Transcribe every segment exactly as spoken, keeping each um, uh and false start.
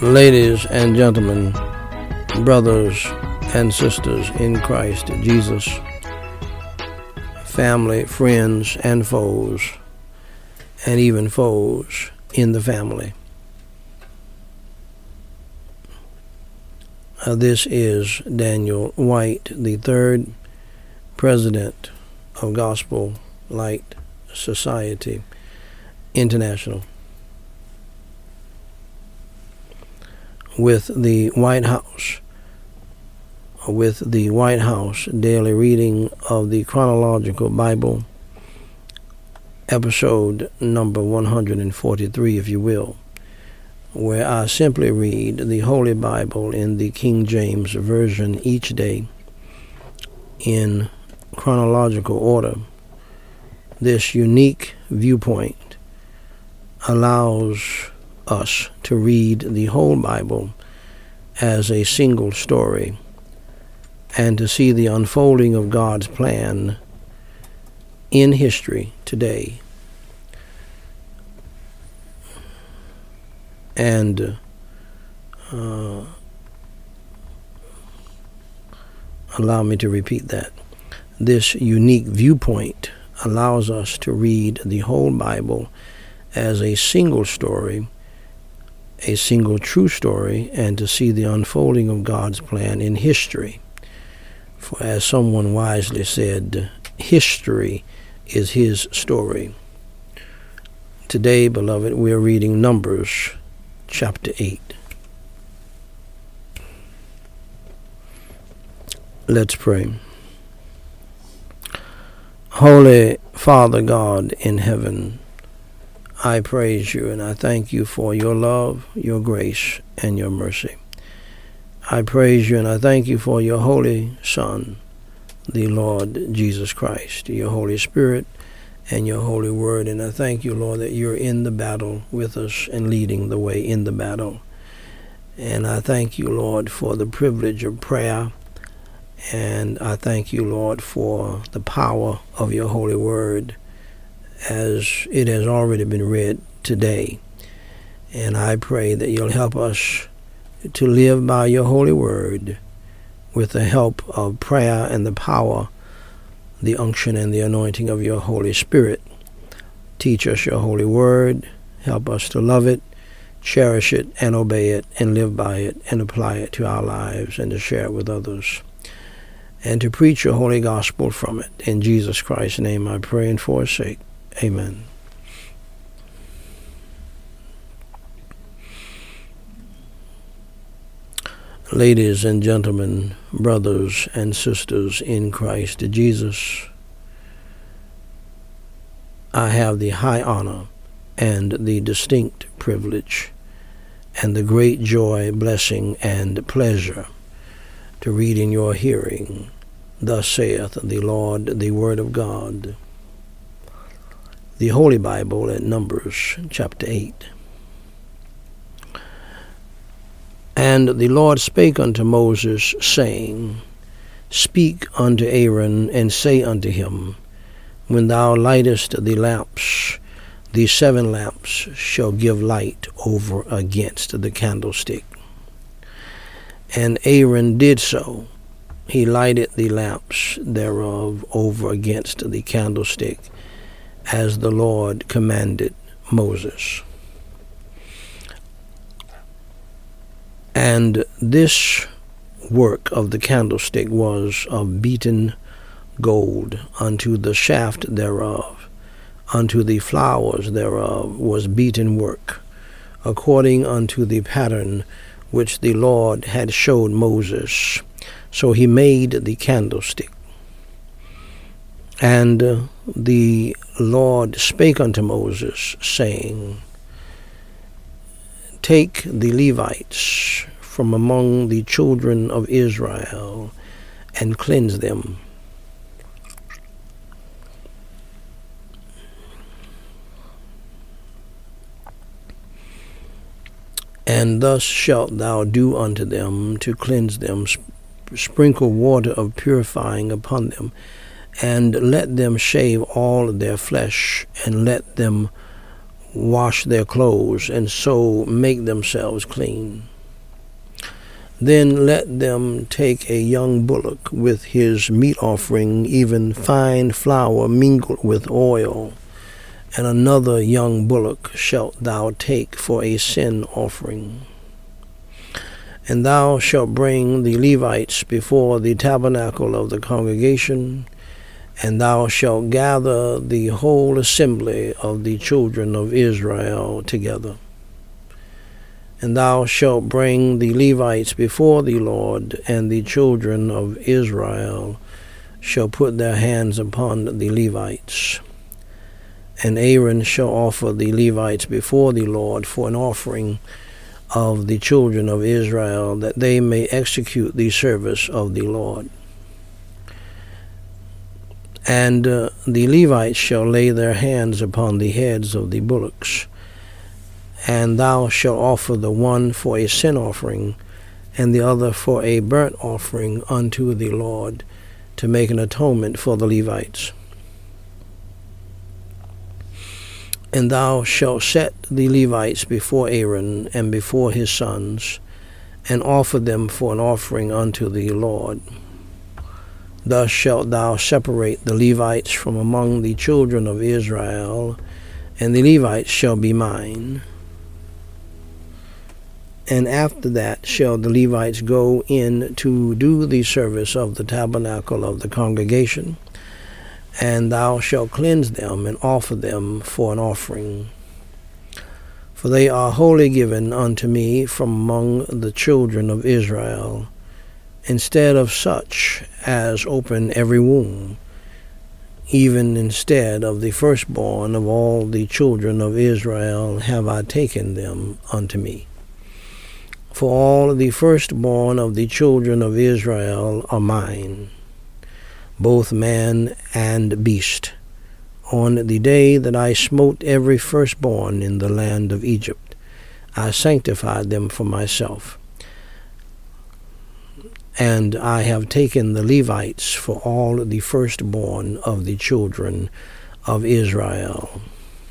Ladies and gentlemen, brothers and sisters in Christ Jesus, family, friends, and foes, and even foes in the family. Uh, this is Daniel White, the third president of Gospel Light Society International. With the White House, with the White House daily reading of the Chronological Bible, episode number one hundred forty-three, if you will, where I simply read the Holy Bible in the King James Version each day in chronological order. This unique viewpoint allows us to read the whole Bible as a single story and to see the unfolding of God's plan in history today. And uh, allow me to repeat that. This unique viewpoint allows us to read the whole Bible as a single story, a single true story, and to see the unfolding of God's plan in history. For as someone wisely said, history is his story. Today, beloved, we are reading Numbers chapter eight. Let's pray. Holy Father God in heaven, I praise you and I thank you for your love, your grace, and your mercy. I praise you and I thank you for your Holy Son, the Lord Jesus Christ, your Holy Spirit, and your Holy Word. And I thank you, Lord, that you're in the battle with us and leading the way in the battle. And I thank you, Lord, for the privilege of prayer. And I thank you, Lord, for the power of your Holy Word as it has already been read today. And I pray that you'll help us to live by your holy word with the help of prayer and the power, the unction and the anointing of your Holy Spirit. Teach us your holy word. Help us to love it, cherish it, and obey it, and live by it, and apply it to our lives, and to share it with others, and to preach your holy gospel from it. In Jesus Christ's name I pray and forsake. Amen. Ladies and gentlemen, brothers and sisters in Christ Jesus, I have the high honor and the distinct privilege and the great joy, blessing, and pleasure to read in your hearing, thus saith the Lord, the Word of God, the Holy Bible at Numbers chapter eight. And the Lord spake unto Moses, saying, Speak unto Aaron, and say unto him, When thou lightest the lamps, the seven lamps shall give light over against the candlestick. And Aaron did so. He lighted the lamps thereof over against the candlestick, as the Lord commanded Moses. And this work of the candlestick was of beaten gold, unto the shaft thereof, unto the flowers thereof was beaten work, according unto the pattern which the Lord had showed Moses. So he made the candlestick. And uh, the Lord spake unto Moses, saying, Take the Levites from among the children of Israel, and cleanse them. And thus shalt thou do unto them to cleanse them, sprinkle water of purifying upon them, and let them shave all their flesh, and let them wash their clothes, and so make themselves clean. Then let them take a young bullock with his meat offering, even fine flour mingled with oil, and another young bullock shalt thou take for a sin offering. And thou shalt bring the Levites before the tabernacle of the congregation, and thou shalt gather the whole assembly of the children of Israel together. And thou shalt bring the Levites before the Lord, and the children of Israel shall put their hands upon the Levites. And Aaron shall offer the Levites before the Lord for an offering of the children of Israel, that they may execute the service of the Lord. And uh, the Levites shall lay their hands upon the heads of the bullocks. And thou shalt offer the one for a sin offering, and the other for a burnt offering unto the Lord, to make an atonement for the Levites. And thou shalt set the Levites before Aaron and before his sons, and offer them for an offering unto the Lord. Thus shalt thou separate the Levites from among the children of Israel, and the Levites shall be mine. And after that shall the Levites go in to do the service of the tabernacle of the congregation, and thou shalt cleanse them and offer them for an offering. For they are wholly given unto me from among the children of Israel, instead of such as open every womb, even instead of the firstborn of all the children of Israel have I taken them unto me. For all the firstborn of the children of Israel are mine, both man and beast, on the day that I smote every firstborn in the land of Egypt. I sanctified them for myself. And I have taken the Levites for all the firstborn of the children of Israel.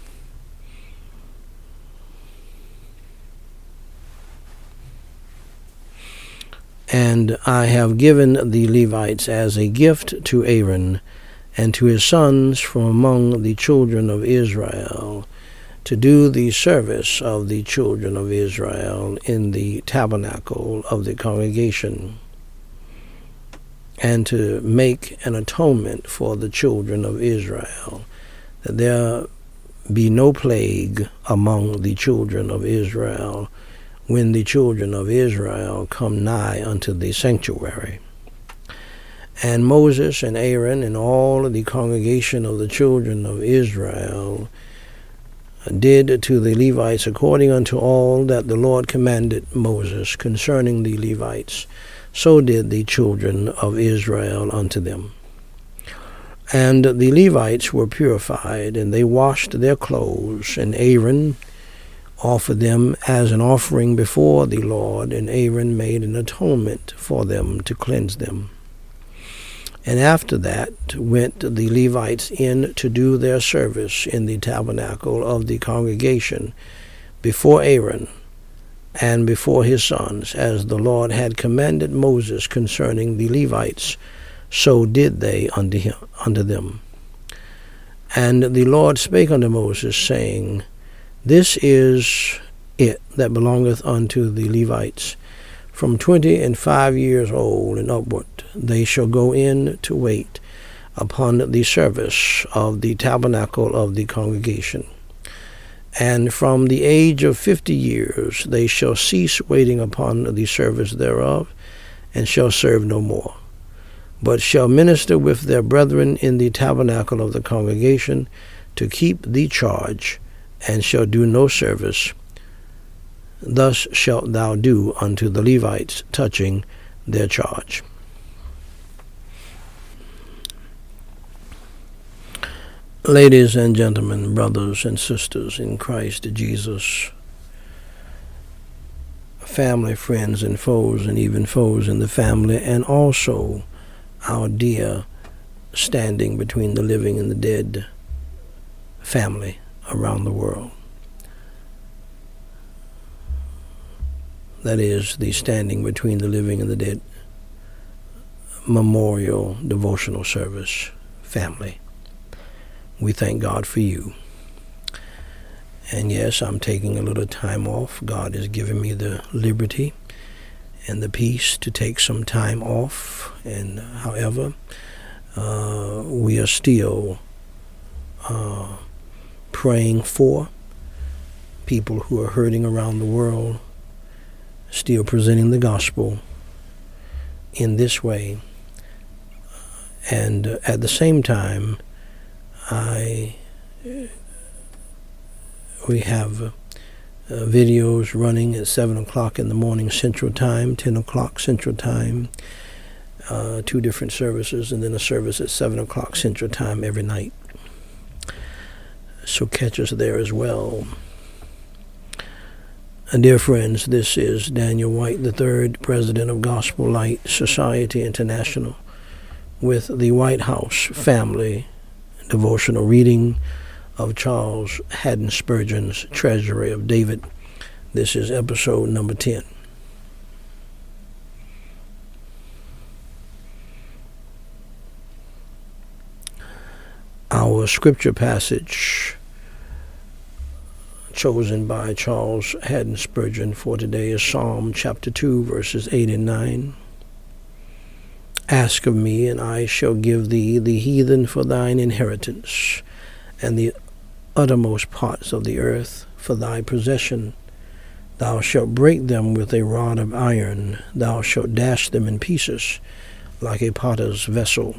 And I have given the Levites as a gift to Aaron and to his sons from among the children of Israel, to do the service of the children of Israel in the tabernacle of the congregation, and to make an atonement for the children of Israel, that there be no plague among the children of Israel, when the children of Israel come nigh unto the sanctuary. And Moses and Aaron and all the congregation of the children of Israel did to the Levites according unto all that the Lord commanded Moses concerning the Levites. So did the children of Israel unto them. And the Levites were purified, and they washed their clothes, and Aaron offered them as an offering before the Lord, and Aaron made an atonement for them to cleanse them. And after that went the Levites in to do their service in the tabernacle of the congregation before Aaron and before his sons, as the Lord had commanded Moses concerning the Levites, so did they unto him, unto them. And the Lord spake unto Moses, saying, This is it that belongeth unto the Levites. From twenty and five years old and upward they shall go in to wait upon the service of the tabernacle of the congregation. And from the age of fifty years they shall cease waiting upon the service thereof, and shall serve no more, but shall minister with their brethren in the tabernacle of the congregation to keep the charge, and shall do no service. Thus shalt thou do unto the Levites touching their charge. Ladies and gentlemen, brothers and sisters in Christ Jesus, family, friends, and foes, and even foes in the family, and also our dear standing between the living and the dead family around the world. that is the Standing Between the Living and the Dead Memorial Devotional Service family. We thank God for you. And yes, I'm taking a little time off. God has given me the liberty and the peace to take some time off. And however, uh, we are still uh, praying for people who are hurting around the world, still presenting the gospel in this way. And uh, at the same time, I we have uh, uh, videos running at seven o'clock in the morning Central Time, ten o'clock Central Time, uh, two different services, and then a service at seven o'clock Central Time every night. So catch us there as well. And dear friends, this is Daniel White the third, President of Gospel Light Society International, with the White House Family Devotional reading of Charles Haddon Spurgeon's Treasury of David. This is episode number ten. Our scripture passage chosen by Charles Haddon Spurgeon for today is Psalm chapter two, verses eight and nine. Ask of me, and I shall give thee the heathen for thine inheritance, and the uttermost parts of the earth for thy possession. Thou shalt break them with a rod of iron, thou shalt dash them in pieces like a potter's vessel.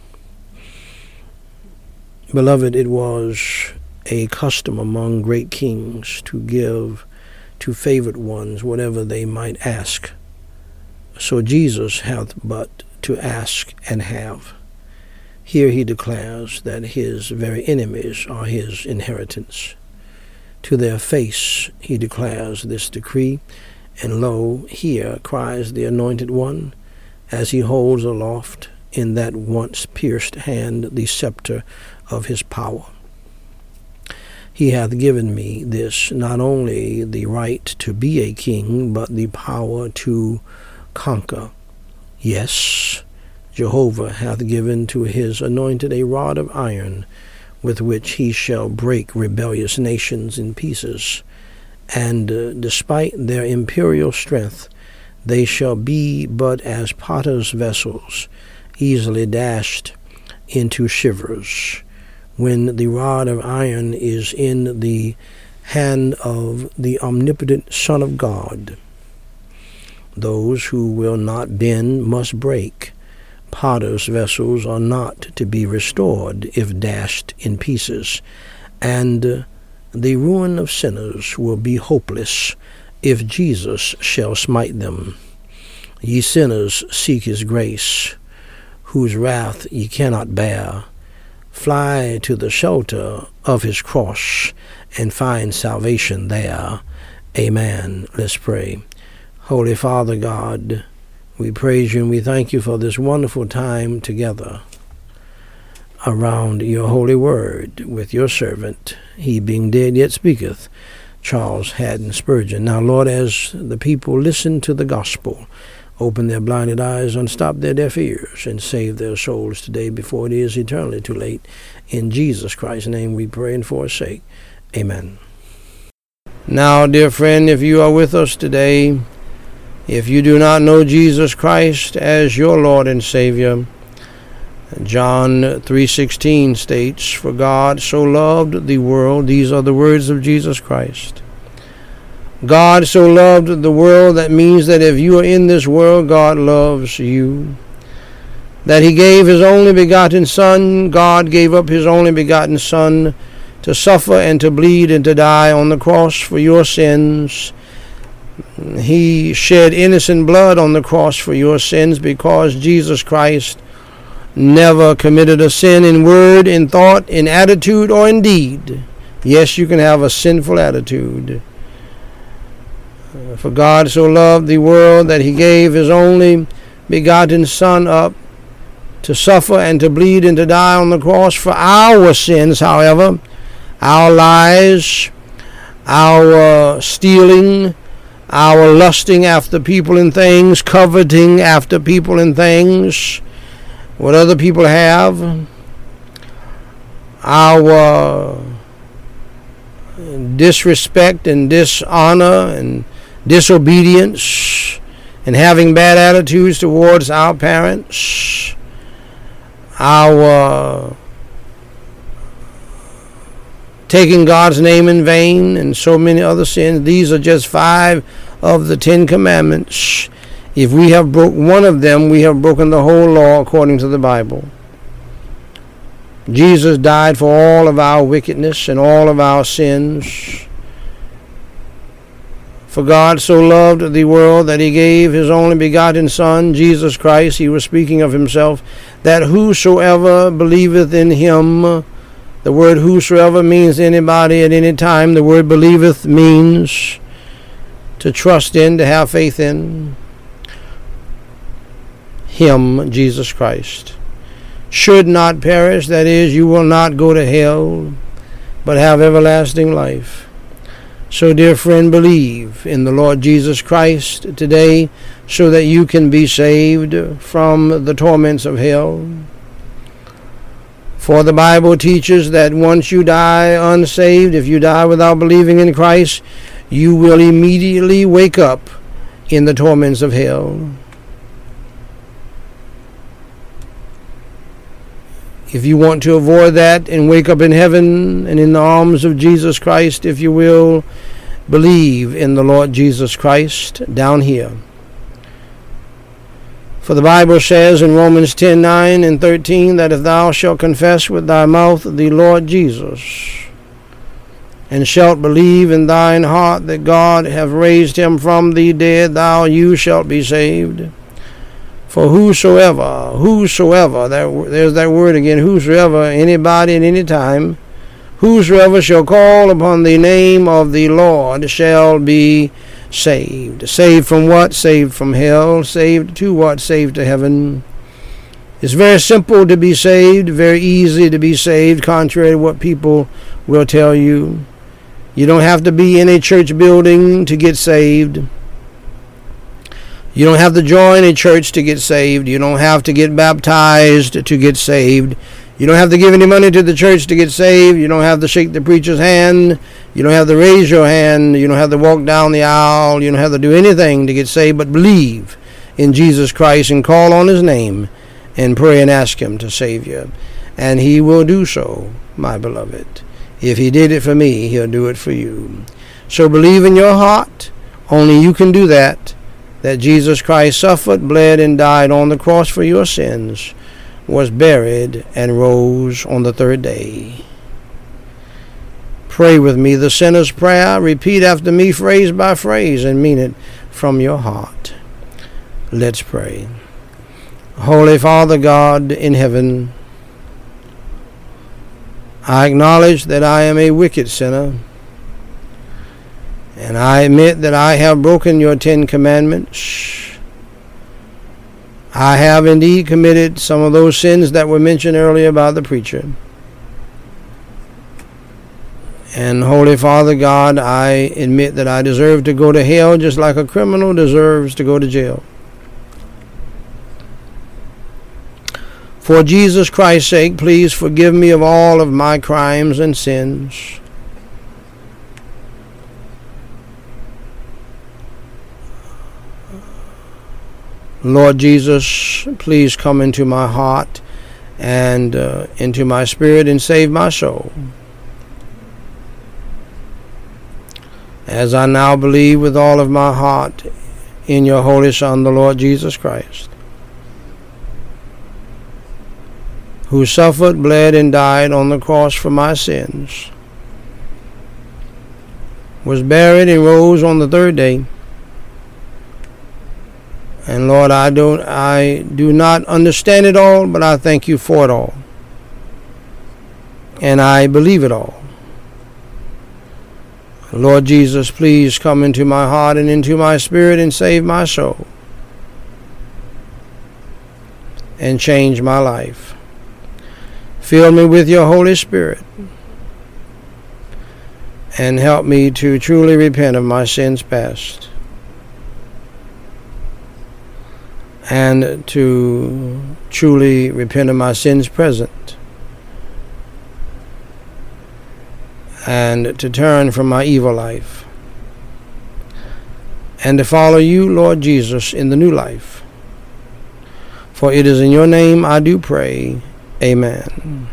Beloved, it was a custom among great kings to give to favored ones whatever they might ask. So Jesus hath but to ask and have. Here he declares that his very enemies are his inheritance. To their face he declares this decree, and lo, here cries the Anointed One, as he holds aloft in that once pierced hand the scepter of his power. He hath given me this, not only the right to be a king, but the power to conquer. Yes, Jehovah hath given to his anointed a rod of iron, with which he shall break rebellious nations in pieces, and uh, despite their imperial strength, they shall be but as potter's vessels, easily dashed into shivers. When the rod of iron is in the hand of the omnipotent Son of God, those who will not bend must break. Potter's vessels are not to be restored if dashed in pieces, and the ruin of sinners will be hopeless if Jesus shall smite them. Ye sinners, seek his grace, whose wrath ye cannot bear. Fly to the shelter of his cross and find salvation there. Amen. Let's pray. Holy Father God, we praise you and we thank you for this wonderful time together around your holy word with your servant, he being dead yet speaketh, Charles Haddon Spurgeon. Now, Lord, as the people listen to the gospel, open their blinded eyes, unstop their deaf ears, and save their souls today before it is eternally too late. In Jesus Christ's name we pray and forsake. Amen. Now, dear friend, if you are with us today, if you do not know Jesus Christ as your Lord and Savior, John three sixteen states, "For God so loved the world," these are the words of Jesus Christ. God so loved the world, that means that if you are in this world, God loves you. That he gave his only begotten Son, God gave up his only begotten Son to suffer and to bleed and to die on the cross for your sins. He shed innocent blood on the cross for your sins because Jesus Christ never committed a sin in word, in thought, in attitude, or in deed. Yes, you can have a sinful attitude. For God so loved the world that he gave his only begotten Son up to suffer and to bleed and to die on the cross for our sins, however, our lies, our stealing, our lusting after people and things, coveting after people and things, what other people have, our disrespect and dishonor and disobedience and having bad attitudes towards our parents, our taking God's name in vain, and so many other sins. These are just five of the Ten Commandments. If we have broke one of them, we have broken the whole law according to the Bible. Jesus died for all of our wickedness and all of our sins. For God so loved the world that he gave his only begotten Son, Jesus Christ, he was speaking of himself, that whosoever believeth in him. The word whosoever means anybody at any time. The word believeth means to trust in, to have faith in him, Jesus Christ. Should not perish, that is, you will not go to hell, but have everlasting life. So, dear friend, believe in the Lord Jesus Christ today so that you can be saved from the torments of hell. For the Bible teaches that once you die unsaved, if you die without believing in Christ, you will immediately wake up in the torments of hell. If you want to avoid that and wake up in heaven and in the arms of Jesus Christ, if you will, believe in the Lord Jesus Christ down here. For the Bible says in Romans ten, nine and thirteen that if thou shalt confess with thy mouth the Lord Jesus, and shalt believe in thine heart that God hath raised him from the dead, thou you shalt be saved. For whosoever, whosoever, that, there's that word again, whosoever, anybody at any time, whosoever shall call upon the name of the Lord shall be saved. Saved from what? Saved from hell. Saved to what? Saved to heaven. It's very simple to be saved, very easy to be saved, contrary to what people will tell you. You don't have to be in a church building to get saved. You don't have to join a church to get saved. You don't have to get baptized to get saved. You don't have to give any money to the church to get saved. You don't have to shake the preacher's hand. You don't have to raise your hand. You don't have to walk down the aisle. You don't have to do anything to get saved, but believe in Jesus Christ and call on his name and pray and ask him to save you. And he will do so, my beloved. If he did it for me, he'll do it for you. So believe in your heart. Only you can do that. That Jesus Christ suffered, bled, and died on the cross for your sins, was buried, and rose on the third day. Pray with me the sinner's prayer. Repeat after me phrase by phrase and mean it from your heart. Let's pray. Holy Father God in heaven, I acknowledge that I am a wicked sinner, and I admit that I have broken your Ten Commandments. I have indeed committed some of those sins that were mentioned earlier by the preacher. And Holy Father God, I admit that I deserve to go to hell just like a criminal deserves to go to jail. For Jesus Christ's sake, please forgive me of all of my crimes and sins. Lord Jesus, please come into my heart and uh, into my spirit and save my soul. As I now believe with all of my heart in your Holy Son, the Lord Jesus Christ, who suffered, bled, and died on the cross for my sins, was buried and rose on the third day. And Lord, I don't, I do not understand it all, but I thank you for it all. And I believe it all. Lord Jesus, please come into my heart and into my spirit and save my soul. And change my life. Fill me with your Holy Spirit. And help me to truly repent of my sins past. and to truly repent of my sins present, and to turn from my evil life, and to follow you, Lord Jesus, in the new life. For it is in your name I do pray. Amen.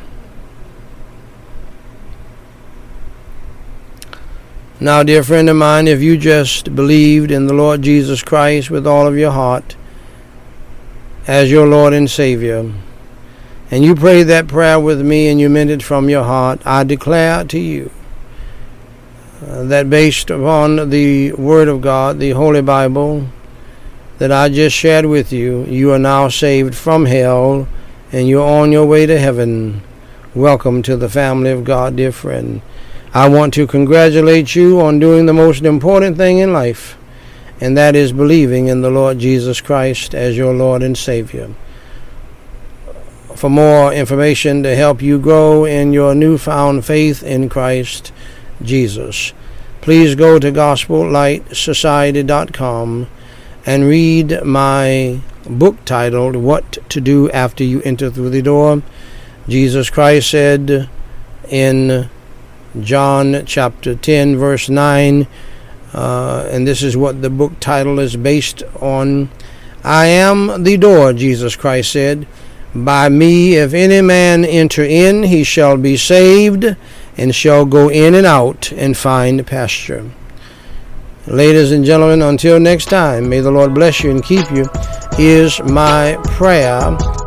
Now, dear friend of mine, if you just believed in the Lord Jesus Christ with all of your heart as your Lord and Savior, and you prayed that prayer with me and you meant it from your heart, I declare to you uh, that based upon the Word of God, the Holy Bible, that I just shared with you, you are now saved from hell and you're on your way to heaven. Welcome to the family of God, dear friend. I want to congratulate you on doing the most important thing in life, and that is believing in the Lord Jesus Christ as your Lord and Savior. For more information to help you grow in your newfound faith in Christ Jesus, please go to gospel light society dot com and read my book titled What to Do After You Enter Through the Door. Jesus Christ said in John chapter ten, verse nine, uh, and this is what the book title is based on. I am the door, Jesus Christ said. By me, if any man enter in, he shall be saved, and shall go in and out and find pasture. Ladies and gentlemen, until next time, may the Lord bless you and keep you, is my prayer.